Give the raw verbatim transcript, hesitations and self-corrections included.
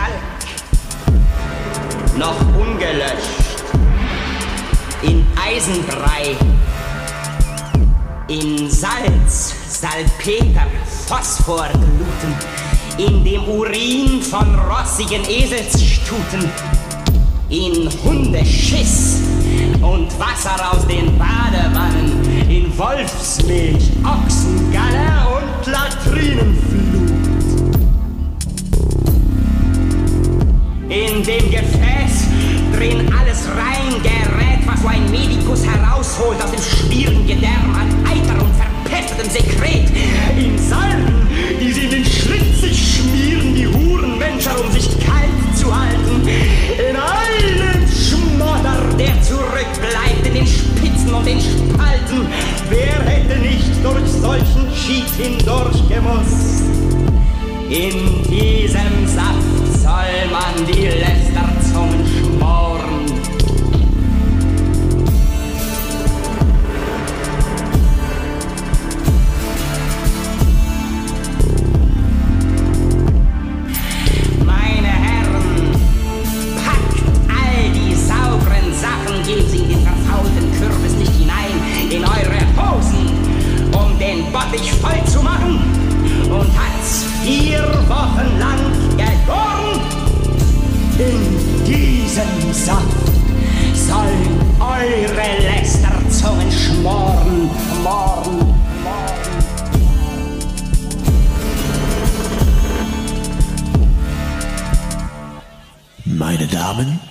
Kalk, noch ungelöscht, in Eisenbrei, in Salz, Salpeter, Phosphorgluten, in dem Urin von rossigen Eselsstuten, in Hundeschiss und Wasser aus den Badewannen, in Wolfsmilch, Ochsengalle und Latrinenflut. In dem Gefäß drin alles rein gerät, was so ein Medikus herausholt aus dem schwierigen Gedärm an Eiter und verpestetem Sekret. In Salben, die sie in den Schlitz sich schmieren, die Hurenmenscher, um sich kalt zu halten. In einem Schmodder, der zurückbleibt, in den Spitzen und den Spalten. Wer hätte nicht durch solchen Schied hindurchgemusst? In diesem Saft soll man die Lästerzungen schmoren. Meine Herren, packt all die sauberen Sachen, gebt sie in den verfaulten Kürbis nicht hinein, in eure Hosen, um den Bottich voll zu machen. Und hat's vier Wochen lang gegoren. In diesem Saft sollen eure Lästerzungen schmoren, schmoren, schmoren. Meine Damen